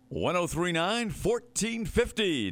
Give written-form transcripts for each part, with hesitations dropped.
1039 1450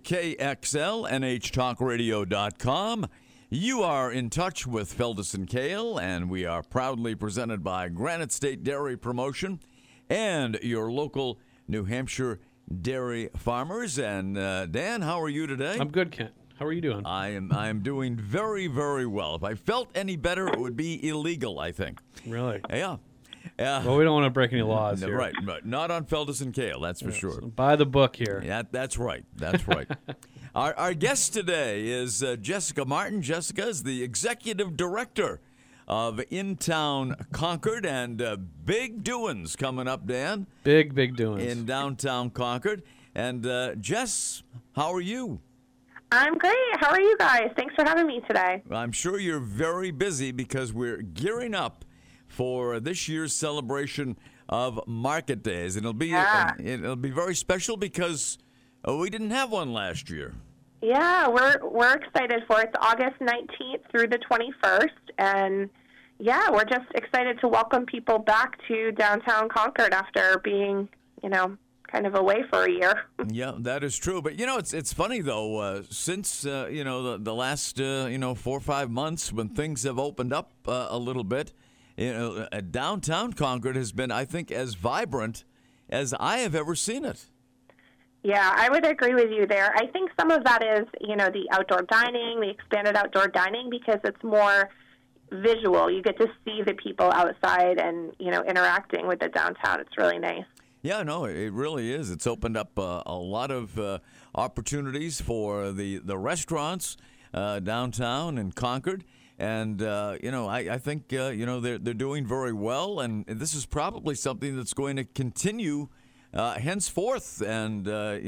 WKXL, NHTalkRadio.com. You are in touch with Feltus and Kale, and we are proudly presented by Granite State Dairy Promotion and your local New Hampshire dairy farmers. And Dan, how are you today? I'm good, Kent. How are you doing? I am doing very, very well. If I felt any better, it would be illegal, I think. Really? Yeah. Well, we don't want to break any laws here. Right. Not on Feltus and Kale, that's for sure. So buy the book here. Yeah, that's right. That's right. Our guest today is Jessica Martin. Jessica is the executive director of In Town Concord, and big doings coming up, Dan. Big doings. In downtown Concord. And Jess, how are you? I'm great. How are you guys? Thanks for having me today. I'm sure you're very busy because we're gearing up for this year's celebration of Market Days. And it'll be very special because we didn't have one last year. Yeah, we're excited for it. It's August 19th through the 21st, and yeah, we're just excited to welcome people back to downtown Concord after being, kind of away for a year. Yeah, that is true. But, it's funny, though, since, the last, 4 or 5 months when things have opened up a little bit, downtown Concord has been, I think, as vibrant as I have ever seen it. Yeah, I would agree with you there. I think some of that is, the outdoor dining, the expanded outdoor dining, because it's more visual. You get to see the people outside and, interacting with the downtown. It's really nice. Yeah, no, it really is. It's opened up a lot of opportunities for the restaurants downtown in Concord. And, I think, they're doing very well. And this is probably something that's going to continue henceforth and,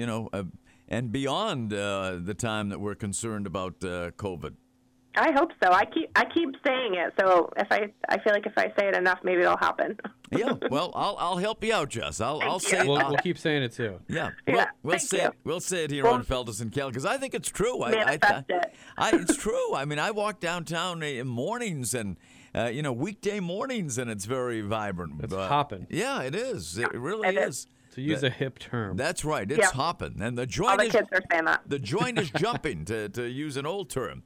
and beyond the time that we're concerned about COVID. I hope so. I keep saying it. So if I feel like if I say it enough, maybe it'll happen. Yeah. Well, I'll help you out, Jess. I'll say it. We'll keep saying it too. Yeah. Yeah, we'll say it. We'll say it here on Feltus and Kale because I think it's true. Manifest it. It's true. I mean, I walk downtown in mornings and weekday mornings, and it's very vibrant. It's hopping. Yeah, it is. It really is. To use a hip term. That's right. It's hopping, and the joint All the kids are saying that. The joint is jumping, to use an old term.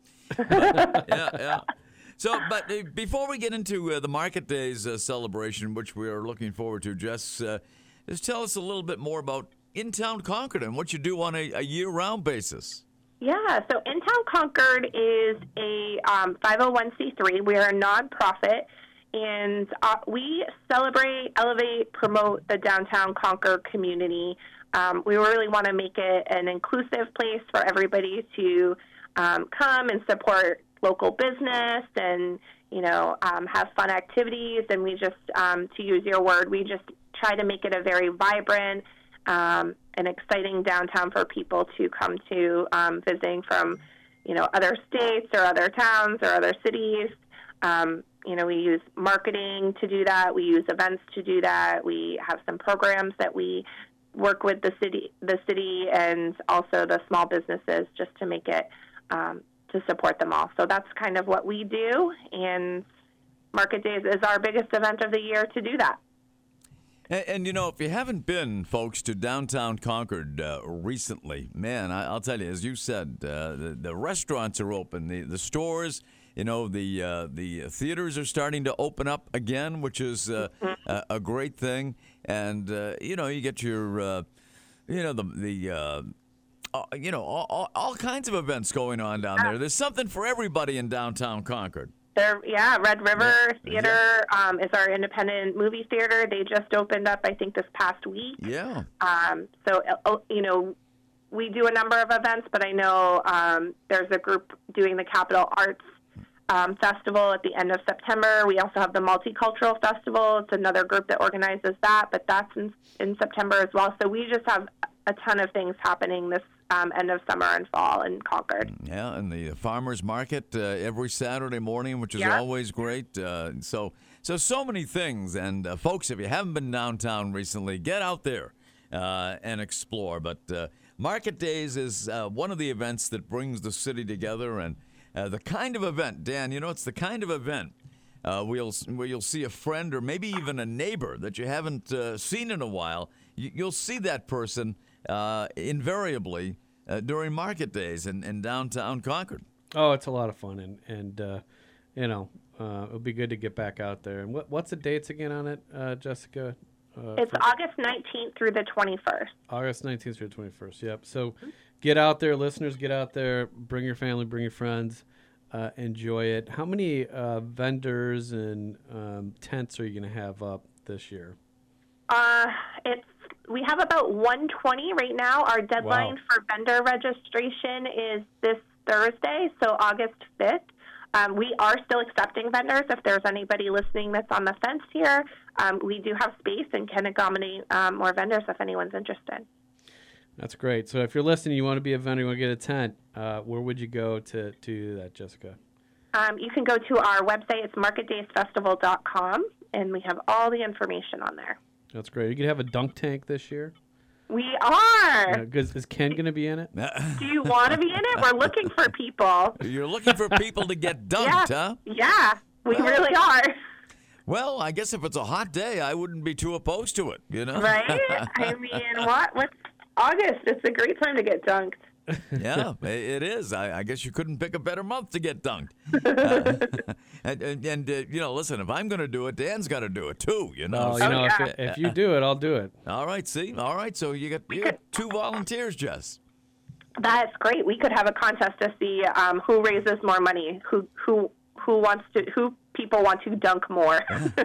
Yeah. So, but before we get into the Market Days celebration, which we are looking forward to, Jess, just tell us a little bit more about In Town Concord and what you do on a year-round basis. Yeah, so In Town Concord is a 501c3. We are a nonprofit, and we celebrate, elevate, promote the downtown Concord community. We really want to make it an inclusive place for everybody to come and support local business and, have fun activities. And we just, to use your word, we just try to make it a very vibrant and exciting downtown for people to come to, visiting from, other states or other towns or other cities. We use marketing to do that. We use events to do that. We have some programs that we work with the city and also the small businesses just to make it to support them all. So that's kind of what we do, and Market Days is our biggest event of the year to do that. And if you haven't been, folks, to downtown Concord recently, man, I'll tell you, as you said, the restaurants are open, the stores, the theaters are starting to open up again, which is a great thing. And, you get your, all kinds of events going on down there. There's something for everybody in downtown Concord. Red River Theater is our independent movie theater. They just opened up, I think, this past week. Yeah. We do a number of events, but I know there's a group doing the Capitol Arts Festival at the end of September. We also have the Multicultural Festival. It's another group that organizes that, but that's in September as well. So we just have a ton of things happening this end of summer and fall in Concord. Yeah, and the farmers market every Saturday morning, which is always great. So many things. And folks, if you haven't been downtown recently, get out there and explore. But Market Days is one of the events that brings the city together, and the kind of event, Dan, it's the kind of event where you'll see a friend or maybe even a neighbor that you haven't seen in a while, you'll see that person invariably during market days in downtown Concord. Oh, it's a lot of fun, and it'll be good to get back out there. And what's the dates again on it, Jessica? It's August 19th through the 21st. August 19th through the 21st. Yep. So get out there, listeners. Get out there. Bring your family. Bring your friends. Enjoy it. How many vendors and tents are you going to have up this year? We have about 120 right now. Our deadline Wow. for vendor registration is this Thursday, so August 5th. We are still accepting vendors. If there's anybody listening that's on the fence here, we do have space and can accommodate more vendors if anyone's interested. That's great. So if you're listening, you want to be a vendor, you want to get a tent, where would you go to do that, Jessica? You can go to our website. It's marketdaysfestival.com, and we have all the information on there. That's great. You could have a dunk tank this year. We are. Is Ken going to be in it? Do you want to be in it? We're looking for people. You're looking for people to get dunked, huh? Yeah, we really are. Well, I guess if it's a hot day, I wouldn't be too opposed to it, Right? I mean, what's August? It's a great time to get dunked. Yeah, it is. I guess you couldn't pick a better month to get dunked. Listen, if I'm going to do it, Dan's got to do it too, Oh, yeah. if you do it, I'll do it. All right, see? All right, so you got 2 volunteers, Jess. That's great. We could have a contest to see who raises more money, who people want to dunk more.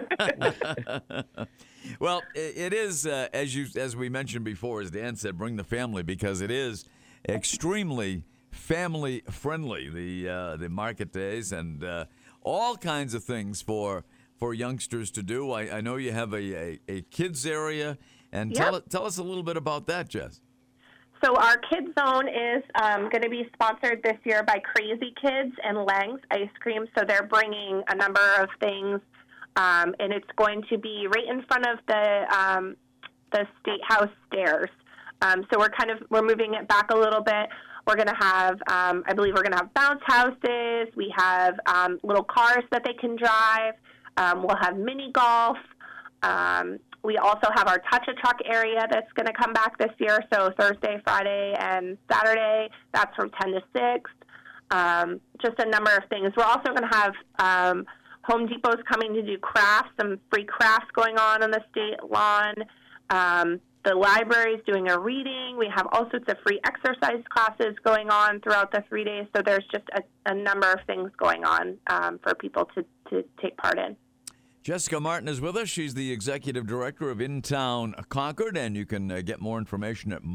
Well, it is as we mentioned before, as Dan said, bring the family, because it is extremely family friendly. The market days and all kinds of things for youngsters to do. I know you have a kids area, and Yep. tell us a little bit about that, Jess. So our Kids Zone is going to be sponsored this year by Crazy Kids and Lang's Ice Cream. So they're bringing a number of things, and it's going to be right in front of the State House stairs. So we're moving it back a little bit. We're going to have, I believe we're going to have bounce houses. We have little cars that they can drive. We'll have mini golf. We also have our Touch-A-Truck area that's going to come back this year. So Thursday, Friday, and Saturday, that's from 10 to 6. Just a number of things. We're also going to have Home Depot's coming to do crafts, some free crafts going on the state lawn. The library's doing a reading. We have all sorts of free exercise classes going on throughout the 3 days. So there's just a number of things going on for people to take part in. Jessica Martin is with us. She's the executive director of In Town Concord, and you can get more information at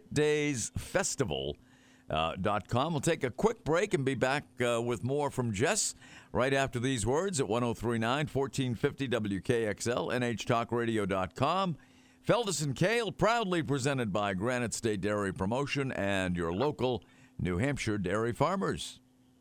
marketdaysfestival.com. We'll take a quick break and be back with more from Jess right after these words at 103.9, 1450 WKXL, NHTalkRadio.com. Feldes and Kale, proudly presented by Granite State Dairy Promotion and your local New Hampshire dairy farmers.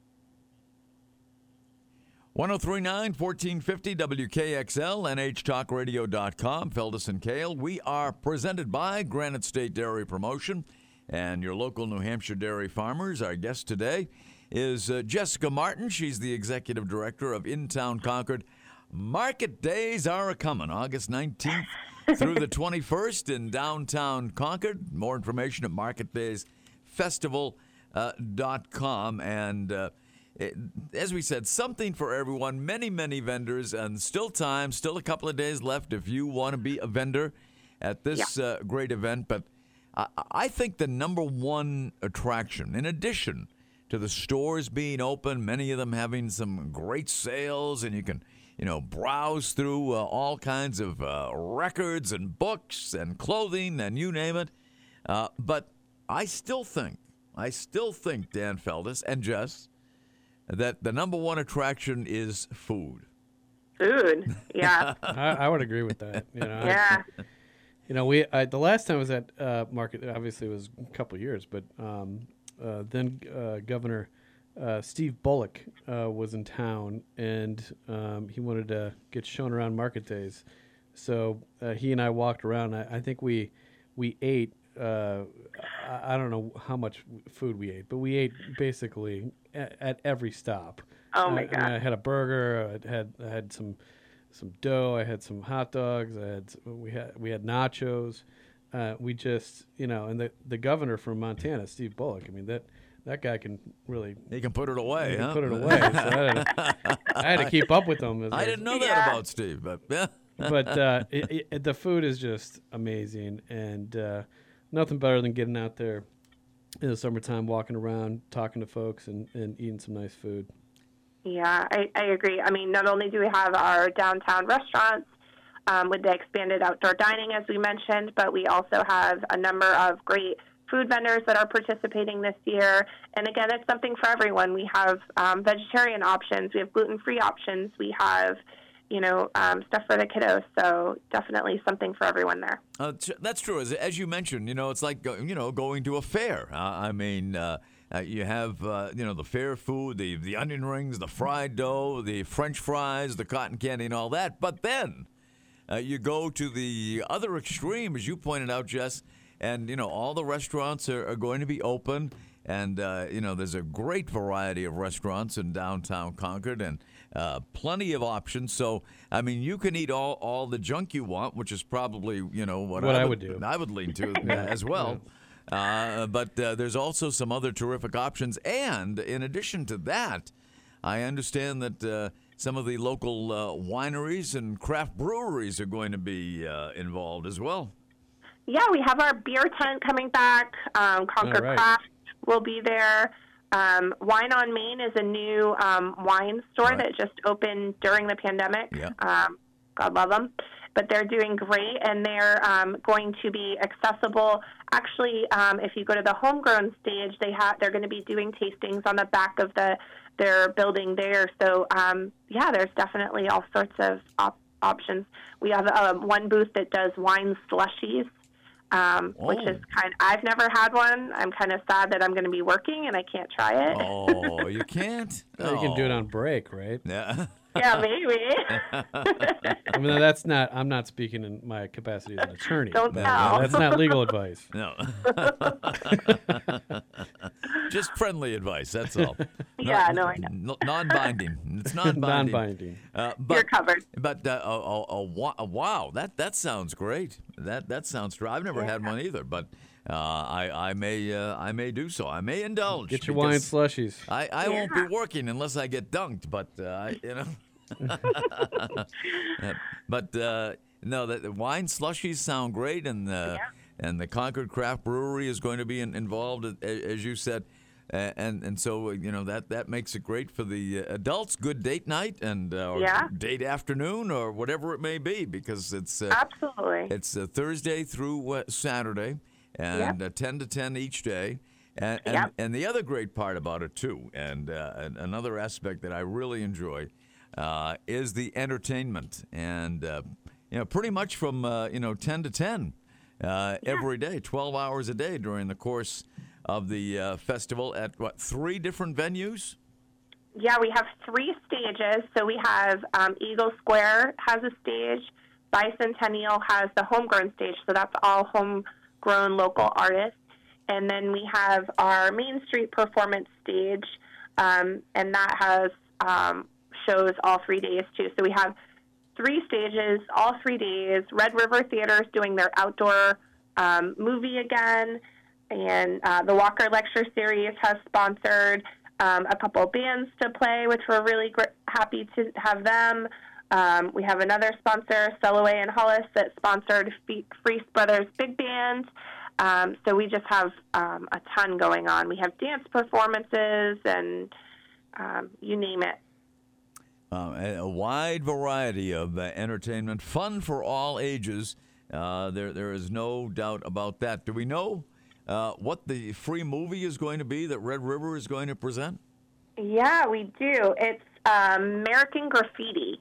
103.9, 1450 WKXL, NHTalkRadio.com, Feldes and Kale. We are presented by Granite State Dairy Promotion and your local New Hampshire dairy farmers. Our guest today is Jessica Martin. She's the executive director of In Town Concord. Market days are a-coming, August 19th through the 21st in downtown Concord. More information at marketdaysfestival.com. And as we said, something for everyone, many, many vendors, and still time, still a couple of days left if you want to be a vendor at this great event. But I think the number one attraction, in addition to the stores being open, many of them having some great sales, and you can browse through all kinds of records and books and clothing and you name it. But I still think, Dan Feldes and Jess, that the number one attraction is food. Food, yeah. I would agree with that. Yeah. The last time I was at market, obviously it was a couple of years, but then Governor Steve Bullock was in town, and he wanted to get shown around market days. So he and I walked around. I think we ate. I don't know how much food we ate, but we ate basically at every stop. Oh my God! I had a burger. I had some dough. I had some hot dogs. We had nachos. we just, and the governor from Montana, Steve Bullock. I mean, that guy can really. He can put it away. He huh? can put it away. So I had to keep up with him. I didn't know that about Steve, but yeah. But the food is just amazing, and nothing better than getting out there in the summertime, walking around, talking to folks, and eating some nice food. Yeah, I agree. I mean, not only do we have our downtown restaurants with the expanded outdoor dining, as we mentioned, but we also have a number of great food vendors that are participating this year. And again, it's something for everyone. We have vegetarian options. We have gluten-free options. We have stuff for the kiddos. So definitely something for everyone there. That's true. As you mentioned, it's like, going to a fair. I mean, you have, the fair food, the onion rings, the fried dough, the French fries, the cotton candy, and all that. But then you go to the other extreme, as you pointed out, Jess, and, all the restaurants are going to be open. And, there's a great variety of restaurants in downtown Concord and plenty of options. So, I mean, you can eat all the junk you want, which is probably, what I would do. I would lean to as well. But there's also some other terrific options. And in addition to that, I understand that some of the local wineries and craft breweries are going to be involved as well. Yeah, we have our beer tent coming back. Concord Craft will be there. Wine on Main is a new wine store that just opened during the pandemic. Yeah. God love them. But they're doing great, and they're going to be accessible. Actually, if you go to the homegrown stage, they're going to be doing tastings on the back of their building there. So, there's definitely all sorts of options. We have one booth that does wine slushies. Which is I've never had one. I'm kind of sad that I'm going to be working and I can't try it. Oh, you can't? You can do it on break, right? Yeah. Yeah, maybe. I mean, I'm not speaking in my capacity as an attorney. Don't tell. That's not legal advice. No. Just friendly advice, that's all. Yeah, I know. Non-binding. It's non-binding. Non-binding. You're covered. But wow, that sounds great. That sounds true. I've never had one either, but I may do so. I may indulge. Get your wine slushies. I won't be working unless I get dunked, but But no, the wine slushies sound great, and the Concord Craft Brewery is going to be involved, as you said, and so that makes it great for the adults. Good date night and date afternoon or whatever it may be, because it's absolutely it's Thursday through Saturday, and 10 to 10 each day. And the other great part about it too, and another aspect that I really enjoy, is the entertainment, and pretty much from 10 to 10 every day, 12 hours a day during the course of the festival at 3 different venues. Yeah, we have 3 stages. So we have Eagle Square has a stage, Bicentennial has the homegrown stage, so that's all homegrown local artists. And then we have our Main Street performance stage, and that has shows all 3 days, too. So we have 3 stages, all 3 days. Red River Theater is doing their outdoor movie again, and the Walker Lecture Series has sponsored a couple bands to play, which we're really happy to have them. We have another sponsor, Selloway and Hollis, that sponsored Freese Brothers Big Band. So we just have a ton going on. We have dance performances and you name it. A wide variety of entertainment, fun for all ages. There is no doubt about that. Do we know what the free movie is going to be that Red River is going to present? Yeah, we do. It's American Graffiti.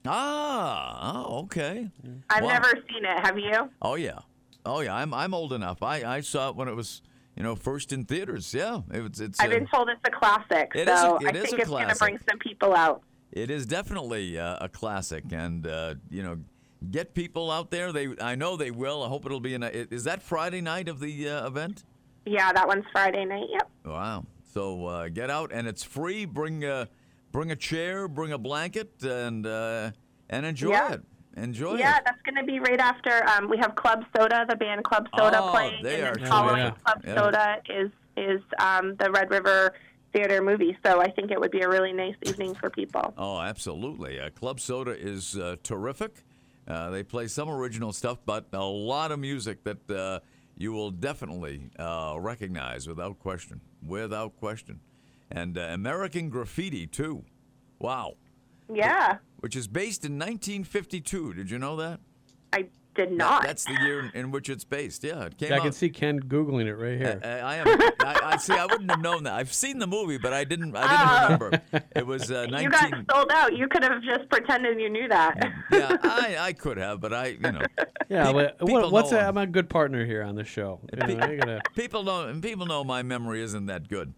Okay. I've never seen it. Have you? Oh yeah. I'm old enough. I saw it when it was first in theaters. Yeah, it's. I've been told it's a classic. I think it's going to bring some people out. It is definitely a classic, and get people out there. I know they will. I hope it'll be. Is that Friday night of the event? Yeah, that one's Friday night. Yep. Wow. So get out, and it's free. Bring a chair, bring a blanket, and enjoy it. Enjoy Yeah, it. that's going to be right after. We have Club Soda, the band Club Soda Oh, playing, they and are then following terrific. Club Yeah. Soda is the Red River Theater movie. So I think it would be a really nice evening for people. Oh, absolutely. Club Soda is terrific. They play some original stuff, but a lot of music that you will definitely recognize without question. Without question. And American Graffiti, too. Wow. Yeah, Which is based in 1952. Did you know that? I did not. That's the year in which it's based. Yeah, it came Yeah, I out. can see Ken Googling it right here. I am. I see. I wouldn't have known that. I've seen the movie, but I didn't remember. It was 19. You got sold out. You could have just pretended you knew that. Yeah, I could have, but Yeah, people but what's know that? him. I'm a good partner here on the show. You know, you gotta, People know my memory isn't that good.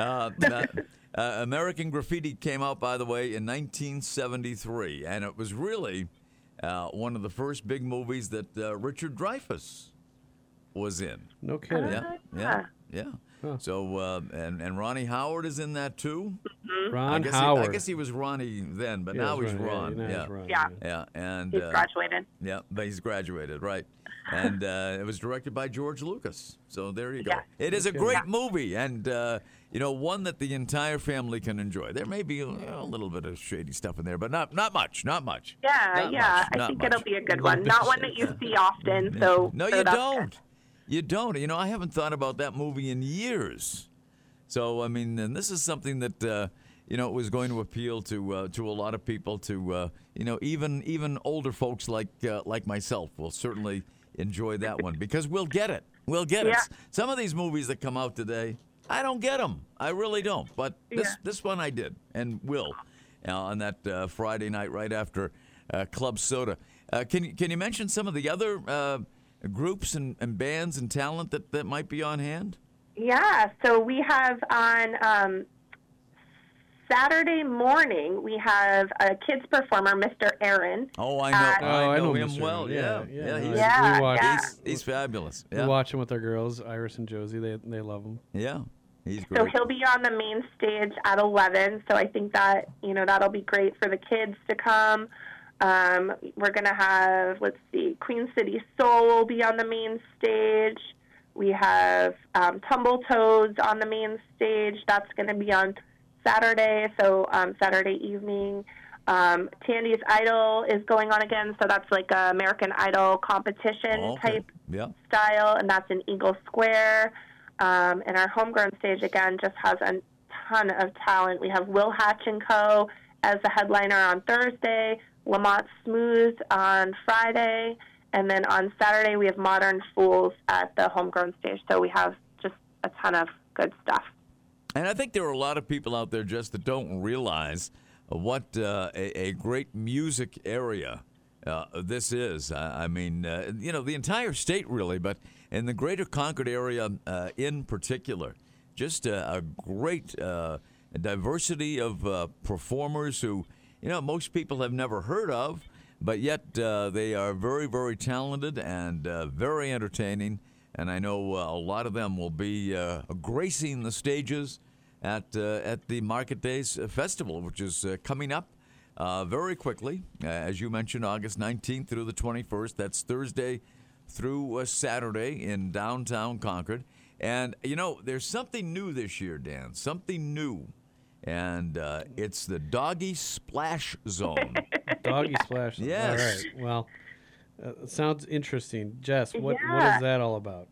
American Graffiti came out, by the way, in 1973, and it was really one of the first big movies that Richard Dreyfuss was in. no kidding. Yeah. So and Ronnie Howard is in that too. Ron I Howard. guess he was Ronnie then, but Yeah, now he's right, Ron. now Yeah. he's Ron, Yeah. Yeah, and He's graduated. yeah, but he's graduated, right? And it was directed by George Lucas. So there you go. Yeah. It is a great movie, and one that the entire family can enjoy. There may be a little bit of shady stuff in there, but not much. Yeah, Not yeah. much, I not think much. it'll be a good one. Not one that you see often. So No, so you that's don't. good. You don't. I haven't thought about that movie in years. So I mean, and this is something that was going to appeal to a lot of people. To even older folks like myself will certainly enjoy that one because we'll get it. We'll get it. Yeah. Some of these movies that come out today, I don't get them. I really don't. But this one I did and will on that Friday night right after Club Soda. Can you mention some of the other groups and bands and talent that might be on hand? Yeah, so we have on Saturday morning, we have a kids performer, Mr. Aaron. Oh, I know. I know him Mr. well. Yeah, Yeah. no, He's, Yeah, we watch, yeah. he's fabulous. we Yeah. watch him with our girls, Iris and Josie. They love him. Yeah. He's So great. he'll be on the main stage at 11. So I think that, that'll be great for the kids to come. We're going to have, Queen City Soul will be on the main stage. We have Tumble Toads on the main stage. That's going to be on Saturday, so Saturday evening. Tandy's Idol is going on again, so that's like a American Idol competition type style, and that's in Eagle Square. And our homegrown stage, again, just has a ton of talent. We have Will Hatch & Co. as the headliner on Thursday, Lamont Smooth on Friday, and then on Saturday we have Modern Fools at the homegrown stage. So we have just a ton of good stuff. And I think there are a lot of people out there just that don't realize what a great music area this is. I mean, the entire state really, but in the greater Concord area in particular, just a great diversity of performers who, most people have never heard of, but yet they are very, very talented and very entertaining. And I know a lot of them will be gracing the stages at the Market Days Festival, which is coming up very quickly. As you mentioned, August 19th through the 21st. That's Thursday through Saturday in downtown Concord. And, there's something new this year, Dan, something new. And it's the Doggy Splash Zone. Doggy Splash. Yes. All right. Well, sounds interesting. Jess, what Yeah. is that all about?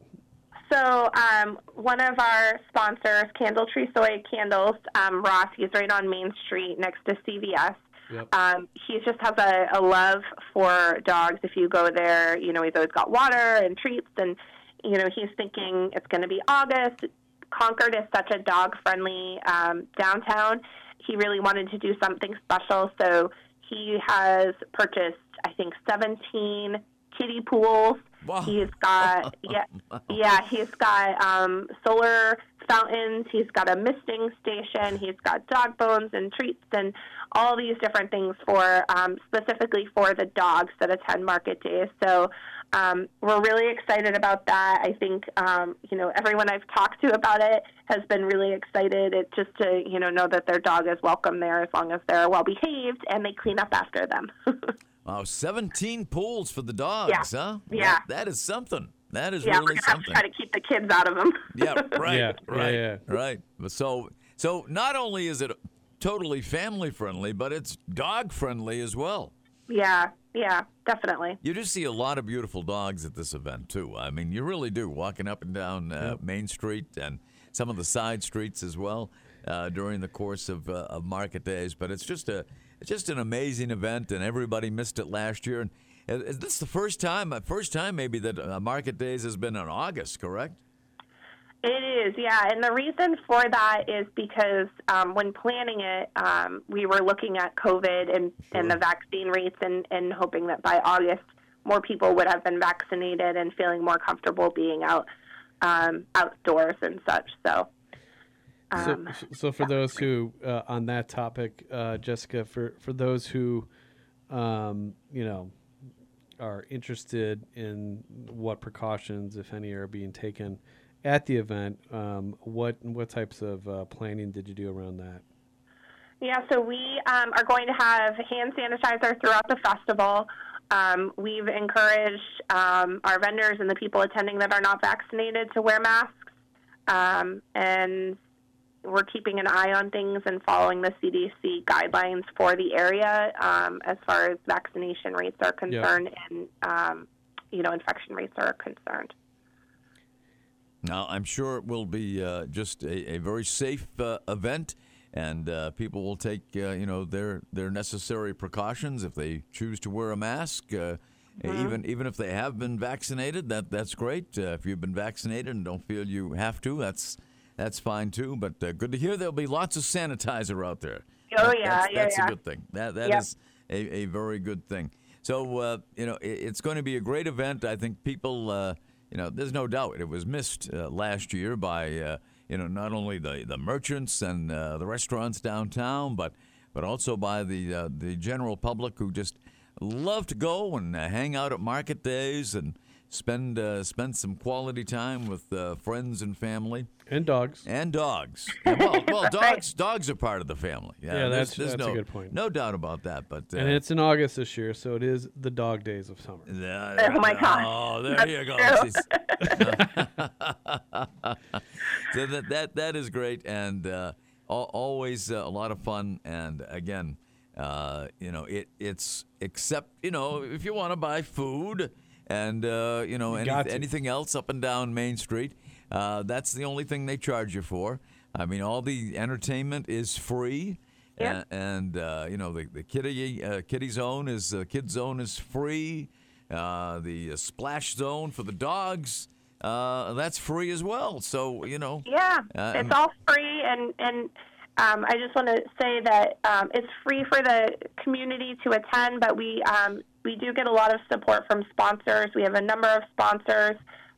So one of our sponsors, Candle Tree Soy Candles, Ross, he's right on Main Street next to CVS. Yep. He just has a love for dogs. If you go there, he's always got water and treats, and, he's thinking it's going to be August. Concord is such a dog-friendly downtown. He really wanted to do something special, so he has purchased, I think, 17 kiddie pools. Wow. He's got he's got solar fountains. He's got a misting station. He's got dog bones and treats and all these different things for specifically for the dogs that attend Market Days. So we're really excited about that. I think everyone I've talked to about it has been really excited. It's just to know that their dog is welcome there as long as they're well behaved and they clean up after them. Wow, 17 pools for the dogs, huh? Yeah. That is something. That is Yeah, really we're gonna have to something. try to keep the kids out of them. Yeah, right, Yeah, right, yeah. right. So not only is it totally family friendly, but it's dog friendly as well. Yeah, definitely. You do see a lot of beautiful dogs at this event too. I mean, you really do, walking up and down Main Street and some of the side streets as well during the course of market days. But it's just an amazing event, and everybody missed it last year. And is this the first time maybe that market days has been in August? Correct? It is, yeah. And the reason for that is because when planning it, we were looking at COVID and the vaccine rates and hoping that by August more people would have been vaccinated and feeling more comfortable being outdoors and such. So, so for those who, on that topic, Jessica, for those who, are interested in what precautions, if any, are being taken at the event, what types of planning did you do around that? Yeah, so we are going to have hand sanitizer throughout the festival. We've encouraged our vendors and the people attending that are not vaccinated to wear masks, and we're keeping an eye on things and following the CDC guidelines for the area as far as vaccination rates are concerned and infection rates are concerned. Now, I'm sure it will be just a very safe event, and people will take their necessary precautions if they choose to wear a mask. Even if they have been vaccinated, that's great. If you've been vaccinated and don't feel you have to, that's fine too. But good to hear there'll be lots of sanitizer out there. Oh, That's a good thing. That is a very good thing. So it's going to be a great event. I think people. There's no doubt it was missed last year by not only the merchants and the restaurants downtown, but also by the general public who just love to go and hang out at market days and spend some quality time with friends and family and dogs. Well, dogs are part of the family. Yeah, that's a good point. No doubt about that. But and it's in August this year, so it is the dog days of summer. Oh my gosh! Oh, there you go. So that is great, and always a lot of fun. And again, it's except if you want to buy food and anything else up and down Main Street. That's the only thing they charge you for. I mean, all the entertainment is free, and the kiddie zone is kid zone is free. The splash zone for the dogs, that's free as well. So it's all free, and I just want to say that it's free for the community to attend, but we do get a lot of support from sponsors. We have a number of sponsors.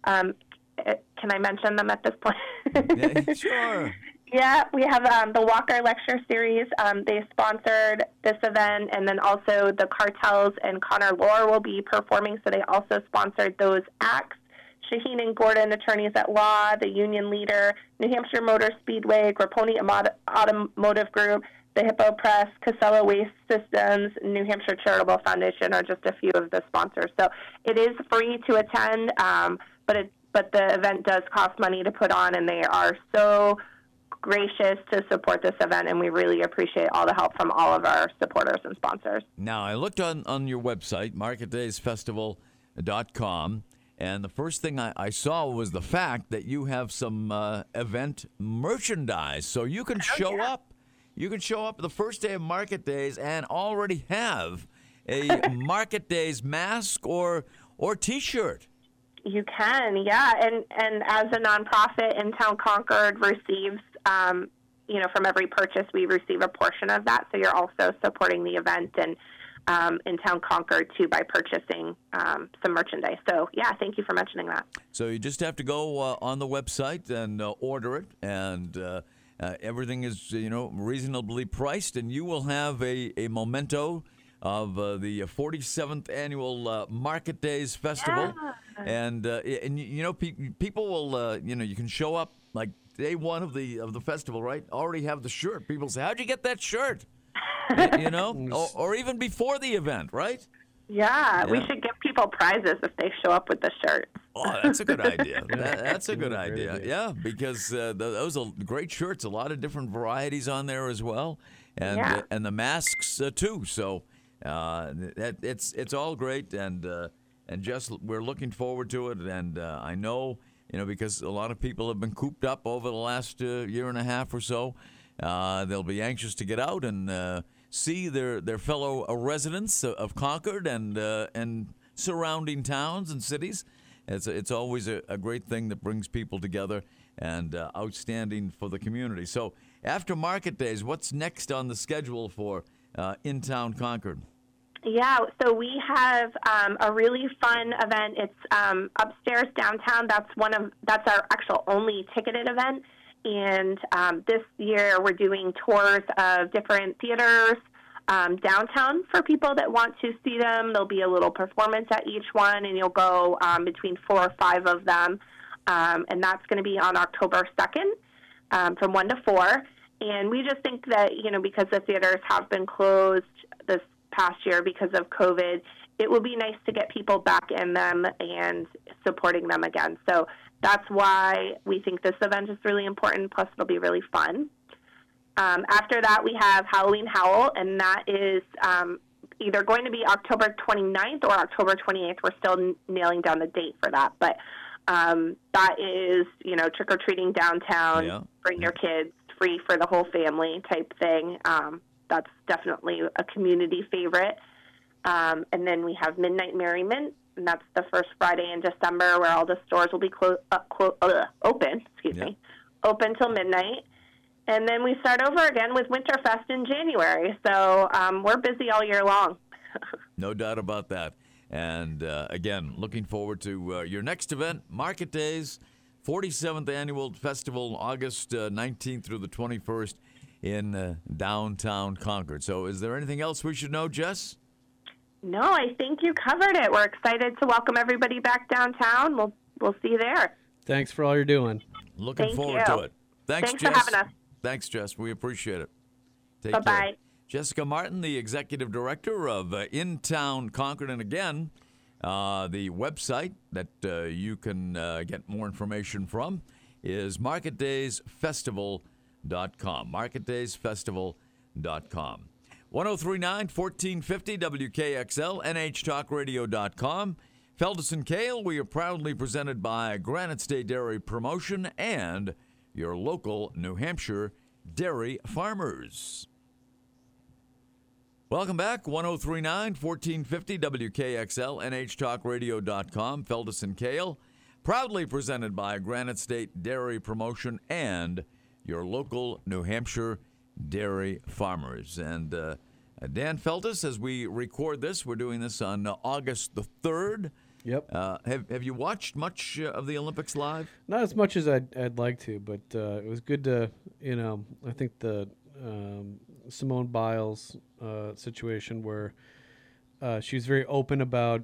Can I mention them at this point? Yeah, sure. Yeah, we have the Walker Lecture Series. They sponsored this event, and then also the Cartels and Connor Lore will be performing, so they also sponsored those acts. Shaheen and Gordon, attorneys at law, the Union Leader, New Hampshire Motor Speedway, Grapponi Automotive Group, the Hippo Press, Casella Waste Systems, New Hampshire Charitable Foundation are just a few of the sponsors. So it is free to attend, but the event does cost money to put on, and they are so gracious to support this event, and we really appreciate all the help from all of our supporters and sponsors. Now, I looked on your website, marketdaysfestival.com, and the first thing I saw was the fact that you have some event merchandise. So you can show up. You can show up the first day of Market Days and already have a Market Days mask or T-shirt. You can, yeah. And as a nonprofit, In Town Concord receives, from every purchase, we receive a portion of that. So you're also supporting the event and In Town Concord, too, by purchasing some merchandise. So, yeah, thank you for mentioning that. So you just have to go on the website and order it, and everything is, reasonably priced, and you will have a memento of the 47th annual Market Days Festival. Yeah. And people will, you can show up like day one of the festival, right? Already have the shirt. People say, how'd you get that shirt? Or even before the event, right? Yeah, we should give people prizes if they show up with the shirt. Oh, that's a good idea. That's a good Great idea. idea. Yeah, because those are great shirts. A lot of different varieties on there as well, and the masks too. So it's all great, and just we're looking forward to it. And I know because a lot of people have been cooped up over the last year and a half or so. They'll be anxious to get out and see their fellow residents of Concord and surrounding towns and cities. It's always a great thing that brings people together and outstanding for the community. So after Market Days, what's next on the schedule for In Town Concord? Yeah, so we have a really fun event. It's upstairs downtown. That's our actual only ticketed event. And this year we're doing tours of different theaters downtown for people that want to see them. There'll be a little performance at each one, and you'll go between 4 or 5 of them. And that's going to be on October 2nd from 1 to 4. And we just think that, because the theaters have been closed this past year because of COVID, it will be nice to get people back in them and supporting them again. So that's why we think this event is really important, plus it'll be really fun. After that, we have Halloween Howl, and that is either going to be October 29th or October 28th. We're still nailing down the date for that. But that is, trick-or-treating downtown, bring your kids, free for the whole family type thing. That's definitely a community favorite. And then we have Midnight Merriment, and that's the first Friday in December where all the stores will be open till midnight. And then we start over again with Winterfest in January. So we're busy all year long. No doubt about that. And again, looking forward to your next event, Market Days, 47th Annual Festival, August 19th through the 21st in downtown Concord. So is there anything else we should know, Jess? No, I think you covered it. We're excited to welcome everybody back downtown. We'll see you there. Thanks for all you're doing. Looking forward to it. Thanks, Jess. For having us. Thanks, Jess. We appreciate it. Take Bye-bye. care. Jessica Martin, the executive director of In Town Concord. And again, the website that you can get more information from is marketdaysfestival.com. Marketdaysfestival.com. 1039 1450 WKXL, NHTalkRadio.com. Feltus and Kale, we are proudly presented by Granite State Dairy Promotion and your local New Hampshire dairy farmers. Welcome back. 1039 1450 WKXL, NHTalkRadio.com. Feltus and Kale, proudly presented by Granite State Dairy Promotion and your local New Hampshire dairy farmers. And Dan Feltus, as we record this, we're doing this on August the 3rd. Yep. Have you watched much of the Olympics live? Not as much as I'd like to, but it was good to, I think the Simone Biles situation where she was very open about,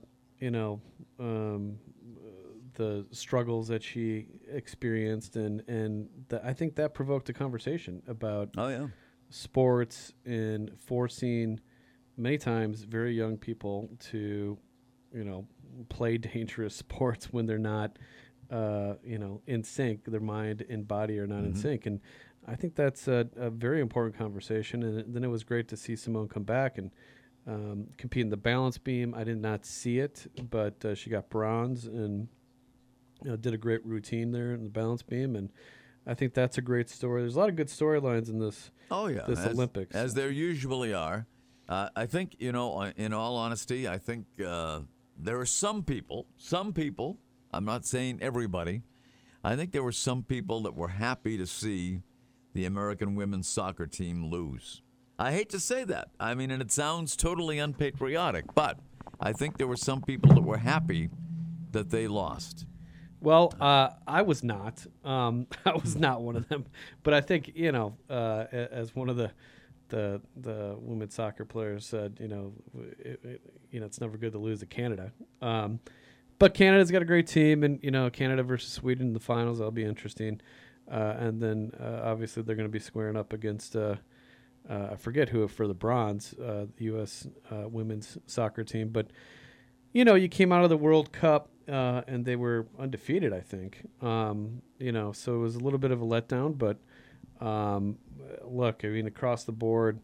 the struggles that she experienced, and I think that provoked a conversation about sports and forcing many times very young people to, play dangerous sports when they're not, in sync. Their mind and body are not in sync. And I think that's a very important conversation. And then it was great to see Simone come back and compete in the balance beam. I did not see it, but she got bronze and did a great routine there in the balance beam. And I think that's a great story. There's a lot of good storylines in this Olympics. As there usually are. I think, in all honesty, I think there are some people, I'm not saying everybody, I think there were some people that were happy to see the American women's soccer team lose. I hate to say that. I mean, and it sounds totally unpatriotic, but I think there were some people that were happy that they lost. Well, I was not. I was not one of them. But I think, as one of the women's soccer players said, it's never good to lose to Canada. But Canada's got a great team, and, Canada versus Sweden in the finals, that'll be interesting. And then, obviously, they're going to be squaring up against I forget who for the bronze, the U.S. Women's soccer team. But, you came out of the World Cup and they were undefeated, I think. So it was a little bit of a letdown. But, look, I mean, across the board,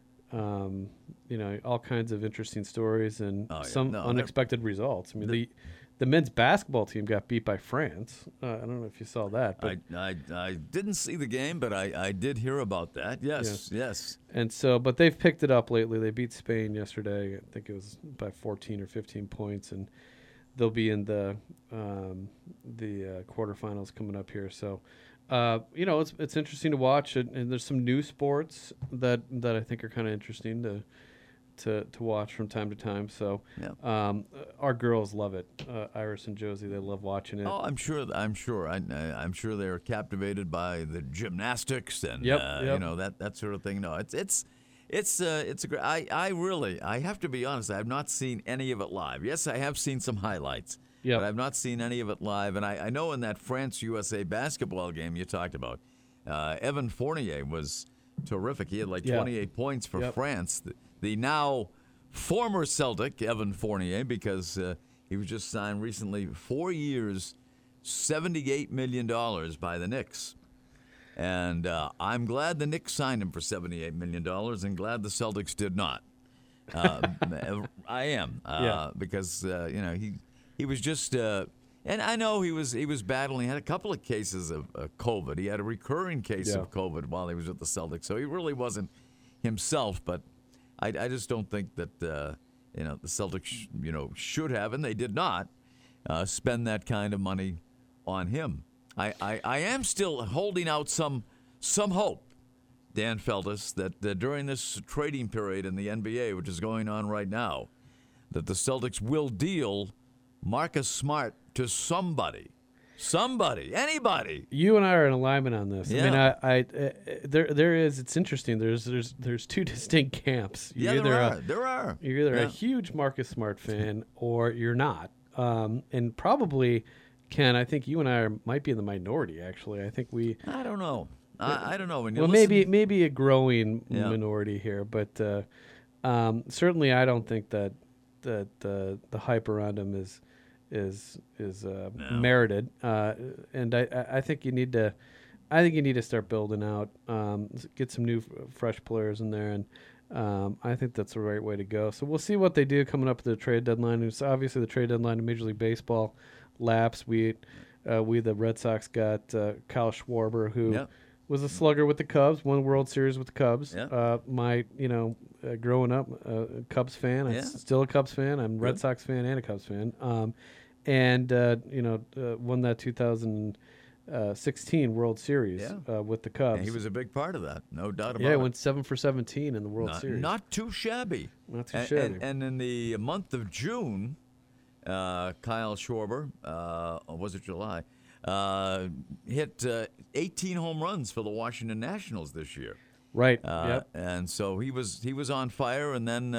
all kinds of interesting stories and some unexpected results. I mean, the men's basketball team got beat by France. I don't know if you saw that. But I didn't see the game, but I did hear about that. Yes. And so, but they've picked it up lately. They beat Spain yesterday. I think it was by 14 or 15 points, and they'll be in the quarterfinals coming up here. So, it's interesting to watch it, and there's some new sports that I think are kind of interesting to watch from time to time. So our girls love it. Iris and Josie, they love watching it. Oh, I'm sure. I'm sure they're captivated by the gymnastics and that sort of thing. No, it's a great. I have to be honest. I have not seen any of it live. Yes, I have seen some highlights. Yep. But I've not seen any of it live. And I know in that France-USA basketball game you talked about, Evan Fournier was terrific. He had 28 points for France. The now former Celtic, Evan Fournier, because he was just signed recently, 4 years, $78 million by the Knicks. And I'm glad the Knicks signed him for $78 million and glad the Celtics did not. I am. Because, he was just, and I know he was battling. He had a couple of cases of COVID. He had a recurring case of COVID while he was at the Celtics. So he really wasn't himself. But I just don't think that the Celtics should have, and they did not spend that kind of money on him. I am still holding out some hope, Dan Feltus, that during this trading period in the NBA, which is going on right now, that the Celtics will deal Marcus Smart to somebody, anybody. You and I are in alignment on this. Yeah. I mean, there is. It's interesting. There's two distinct camps. There are. You're either a huge Marcus Smart fan or you're not. And probably, Ken, I think you and I might be in the minority. Actually, I think we. I don't know. I don't know. When well, maybe a growing minority here, but certainly I don't think that the hype around him is merited, and I think you need to start building out, get some new fresh players in there, and I think that's the right way to go. So we'll see what they do coming up at the trade deadline. It's obviously the trade deadline in Major League Baseball lapsed. We the Red Sox got Kyle Schwarber, who was a slugger with the Cubs, won the World Series with the Cubs. Growing up, Cubs fan. I'm still a Cubs fan. I'm a Red Sox fan and a Cubs fan. Won that 2016 World Series with the Cubs. And he was a big part of that, no doubt about it. Yeah, he went 7 for 17 in the World Series. Not too shabby. Not too shabby. And in the month of June, Kyle Schwarber, or was it July, hit 18 home runs for the Washington Nationals this year. Right. And so he was on fire, and then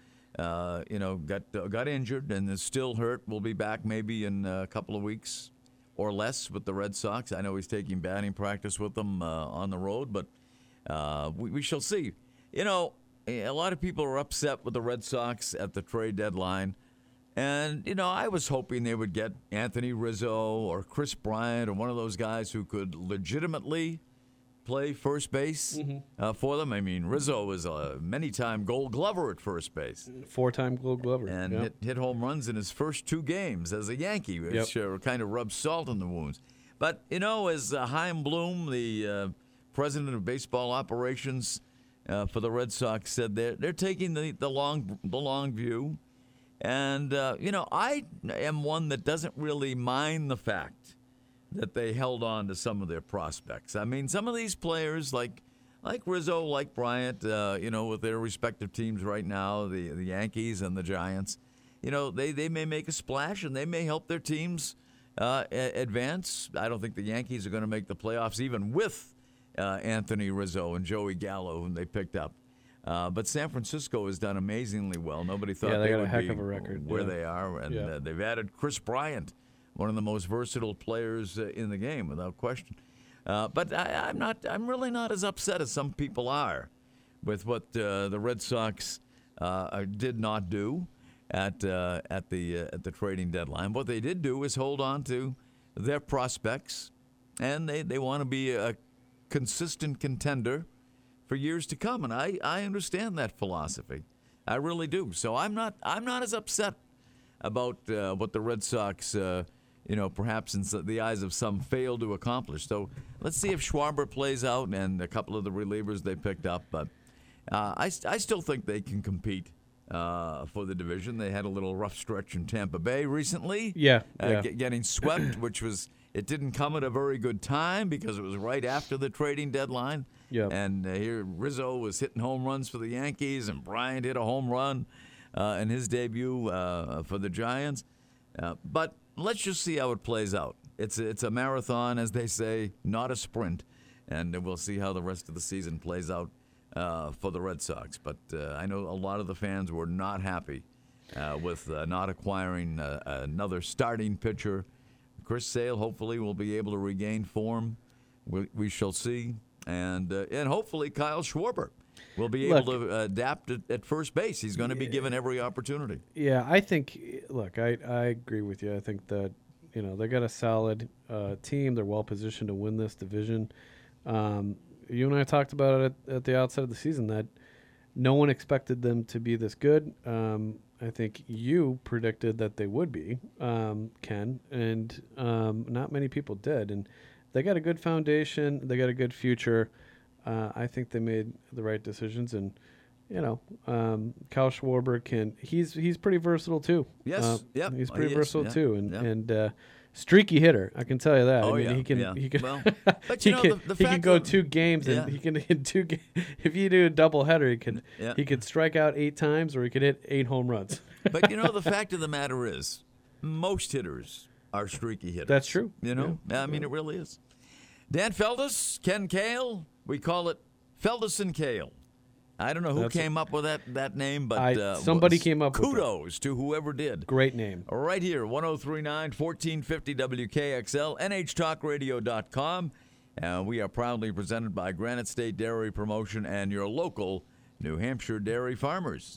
got injured and is still hurt. Will be back maybe in a couple of weeks or less with the Red Sox. I know he's taking batting practice with them on the road, but we shall see. A lot of people are upset with the Red Sox at the trade deadline. And, I was hoping they would get Anthony Rizzo or Chris Bryant or one of those guys who could legitimately play first base for them. I mean, Rizzo was a many-time Gold Glover at first base. 4-time Gold Glover. And hit home runs in his first 2 games as a Yankee, which kind of rubbed salt in the wounds. But, as Chaim Bloom, the president of baseball operations for the Red Sox, said they're taking the long view. And, I am one that doesn't really mind the fact that they held on to some of their prospects. I mean, some of these players like Rizzo, like Bryant, with their respective teams right now, the Yankees and the Giants, they may make a splash and they may help their teams advance. I don't think the Yankees are going to make the playoffs even with Anthony Rizzo and Joey Gallo, whom they picked up. But San Francisco has done amazingly well. Nobody thought they got would a heck be of a record where they are, and they've added Chris Bryant, one of the most versatile players in the game, without question. But I'm really not as upset as some people are with what the Red Sox did not do at the trading deadline. What they did do is hold on to their prospects, and they want to be a consistent contender for years to come. And I understand that philosophy. I really do. So I'm not as upset about what the Red Sox, perhaps in the eyes of some, failed to accomplish. So let's see if Schwarber plays out and a couple of the relievers they picked up. But I still think they can compete for the division. They had a little rough stretch in Tampa Bay recently. Getting swept, it didn't come at a very good time because it was right after the trading deadline. Yep. And here Rizzo was hitting home runs for the Yankees, and Bryant hit a home run in his debut for the Giants. But let's just see how it plays out. It's a marathon, as they say, not a sprint. And we'll see how the rest of the season plays out for the Red Sox. But I know a lot of the fans were not happy with not acquiring another starting pitcher. Chris Sale hopefully will be able to regain form. We shall see. And hopefully Kyle Schwarber will be able to adapt at first base. He's going to be given every opportunity. Yeah, I think, I agree with you. I think that, they got a solid team. They're well positioned to win this division. You and I talked about it at the outset of the season that no one expected them to be this good. I think you predicted that they would be, Ken, and not many people did. And they got a good foundation. They got a good future. I think they made the right decisions. And, Kyle Schwarber he's pretty versatile too. Yes, he's pretty versatile too. And, yep. and streaky hitter, I can tell you that. Oh, he can. yeah. He can. Well, but he can go 2 games, and he can hit 2 games. If you do a double header, he could strike out 8 times, or he could hit 8 home runs. But the fact of the matter is, most hitters are streaky hitters. That's true. I mean, it really is. Dan Feldes, Ken Kale, we call it Feldes and Kale. I don't know who came up with that name, but somebody came up with it. Kudos to whoever did. Great name. Right here, 1039, 1450 WKXL, NHTalkRadio.com. We are proudly presented by Granite State Dairy Promotion and your local New Hampshire dairy farmers.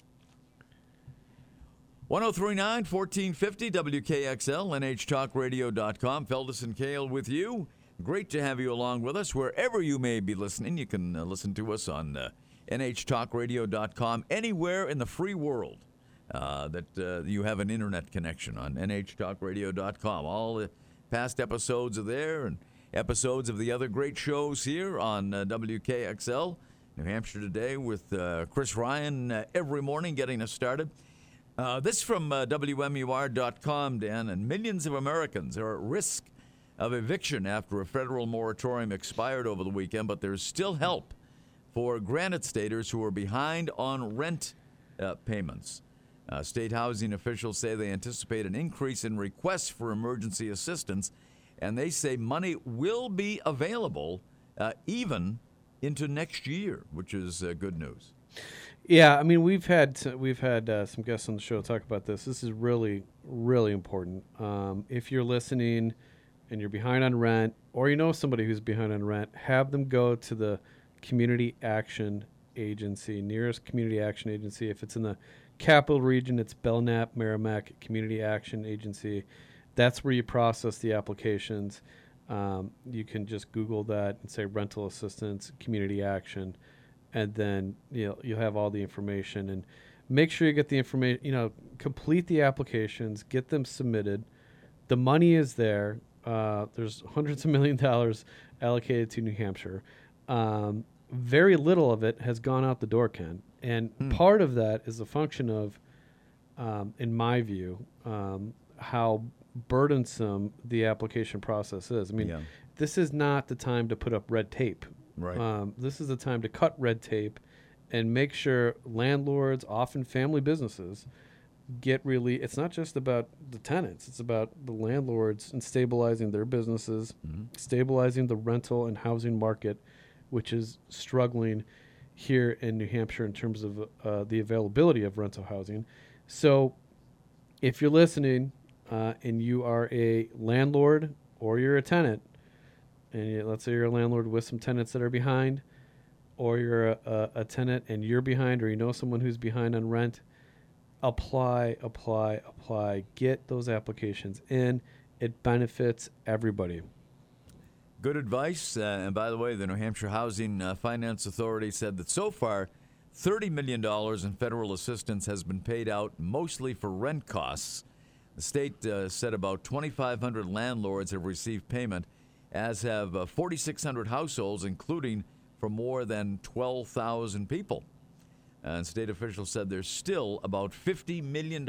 1039, 1450 WKXL, NHTalkRadio.com. Feldes and Kale with you. Great to have you along with us wherever you may be listening. You can listen to us on NHTalkRadio.com anywhere in the free world that you have an internet connection on NHTalkRadio.com. All the past episodes are there and episodes of the other great shows here on WKXL, New Hampshire Today with Chris Ryan every morning getting us started. This from WMUR.com, Dan, and millions of Americans are at risk of eviction after a federal moratorium expired over the weekend, but there's still help for Granite Staters who are behind on rent payments. State housing officials say they anticipate an increase in requests for emergency assistance, and they say money will be available even into next year, which is good news. Yeah, I mean, we've had some guests on the show talk about this. This is really, really important. If you're listening and you're behind on rent, or you know somebody who's behind on rent, have them go to the Community Action Agency, nearest Community Action Agency. If it's in the Capital Region, it's Belknap Merrimack Community Action Agency. That's where you process the applications. You can just Google that and say rental assistance, community action, and then you'll have all the information. And make sure you get the information. Complete the applications, get them submitted. The money is there. There's hundreds of $millions allocated to New Hampshire. Very little of it has gone out the door, Ken. And part of that is a function of, in my view, how burdensome the application process is. I mean, this is not the time to put up red tape. Right. This is the time to cut red tape and make sure landlords, often family businesses, it's not just about the tenants. It's about the landlords and stabilizing their businesses, stabilizing the rental and housing market, which is struggling here in New Hampshire in terms of the availability of rental housing. So if you're listening and you are a landlord or you're a tenant, and let's say you're a landlord with some tenants that are behind, or you're a tenant and you're behind, or you know someone who's behind on rent, apply. Get those applications in. It benefits everybody. Good advice. And by the way, the New Hampshire Housing Finance Authority said that so far, $30 million in federal assistance has been paid out, mostly for rent costs. The state said about 2,500 landlords have received payment, as have 4,600 households, including for more than 12,000 people. And state officials said there's still about $50 million,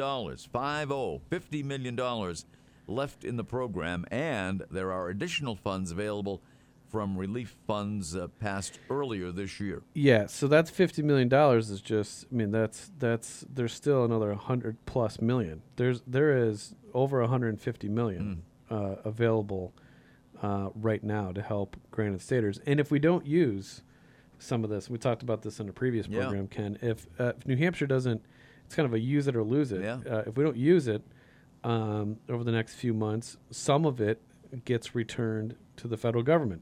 $50 million left in the program, and there are additional funds available from relief funds passed earlier this year. Yeah, so that's $50 million is just, I mean, that's there's still another 100+ million. There is over 150 million available right now to help Granite Staters. And if we don't use some of this, we talked about this in a previous program, Ken, if New Hampshire doesn't, it's kind of a use it or lose it. Yeah. If we don't use it over the next few months, some of it gets returned to the federal government.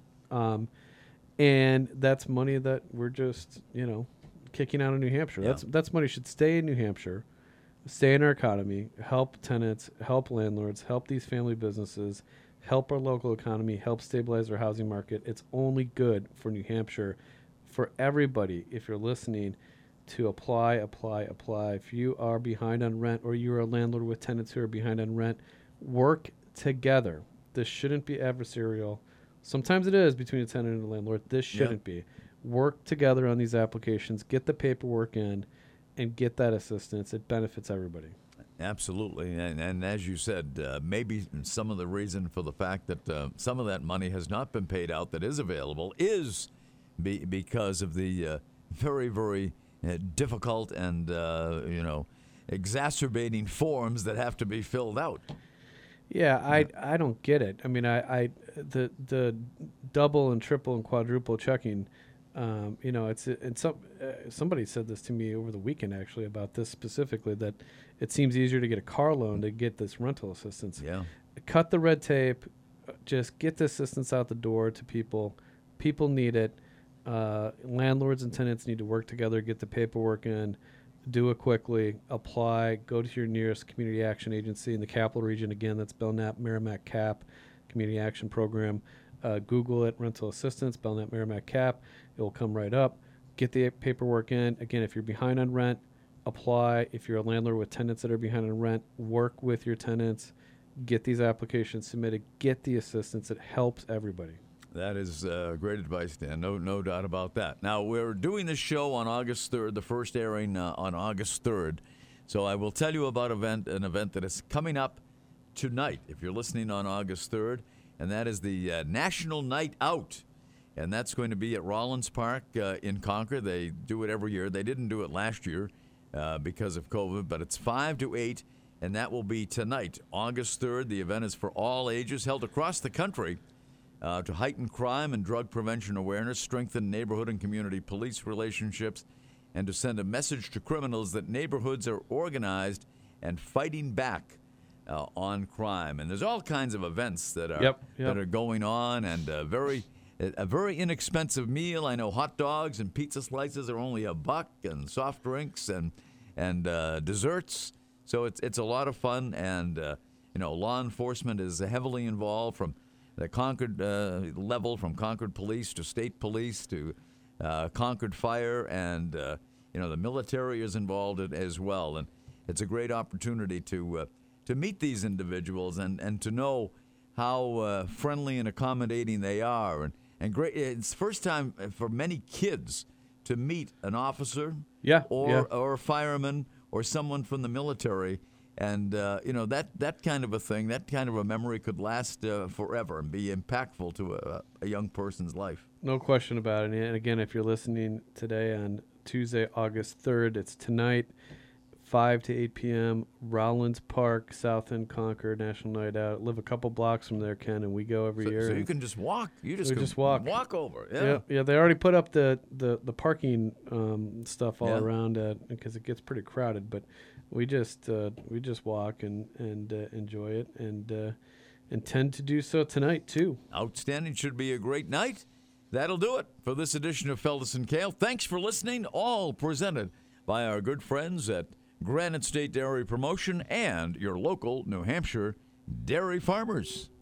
And that's money that we're just, kicking out of New Hampshire. Yeah. That's money should stay in New Hampshire, stay in our economy, help tenants, help landlords, help these family businesses, help our local economy, help stabilize our housing market. It's only good for New Hampshire, for everybody, if you're listening, to apply. If you are behind on rent, or you're a landlord with tenants who are behind on rent, work together. This shouldn't be adversarial. Sometimes it is between a tenant and a landlord. This shouldn't be. Work together on these applications, get the paperwork in, and get that assistance. It benefits everybody. Absolutely. And as you said, maybe some of the reason for the fact that some of that money has not been paid out that is available is because of the very, very difficult and, exacerbating forms that have to be filled out. Yeah, I don't get it. I mean, the double and triple and quadruple checking, somebody said this to me over the weekend actually about this specifically, that it seems easier to get a car loan to get this rental assistance. Yeah. Cut the red tape, just get the assistance out the door to people. People need it. Landlords and tenants need to work together, get the paperwork in. Do it quickly, apply, go to your nearest community action agency in the capital region. Again, that's Belknap Merrimack CAP Community Action Program. Google it, rental assistance, Belknap Merrimack CAP. It will come right up. Get the paperwork in. Again, if you're behind on rent, apply. If you're a landlord with tenants that are behind on rent, work with your tenants. Get these applications submitted. Get the assistance. It helps everybody. That is great advice, Dan. No doubt about that. Now, we're doing this show on August 3rd, the first airing on August 3rd. So I will tell you about an event that is coming up tonight, if you're listening on August 3rd, and that is the National Night Out. And that's going to be at Rollins Park in Concord. They do it every year. They didn't do it last year because of COVID, but it's 5 to 8, and that will be tonight, August 3rd. The event is for all ages, held across the country. To heighten crime and drug prevention awareness, strengthen neighborhood and community police relationships, and to send a message to criminals that neighborhoods are organized and fighting back on crime. And there's all kinds of events that are that are going on, and a very inexpensive meal. I know hot dogs and pizza slices are only $1, and soft drinks and desserts. So it's a lot of fun, and law enforcement is heavily involved from the Concord level, from Concord Police to State Police to Concord Fire, and the military is involved as well. And it's a great opportunity to meet these individuals and to know how friendly and accommodating they are. And great. It's the first time for many kids to meet an officer, or a fireman, or someone from the military. And, that kind of a thing, that kind of a memory could last forever and be impactful to a young person's life. No question about it. And again, if you're listening today on Tuesday, August 3rd, it's tonight, 5 to 8 p.m., Rollins Park, South End, Concord, National Night Out. Live a couple blocks from there, Ken, and we go every year. So you can just walk. You just walk over. Yeah. They already put up the parking stuff all around because it gets pretty crowded, but we just walk and enjoy it, and intend to do so tonight too. Outstanding. Should be a great night. That'll do it for this edition of Feltus and Kale. Thanks for listening. All presented by our good friends at Granite State Dairy Promotion and your local New Hampshire dairy farmers.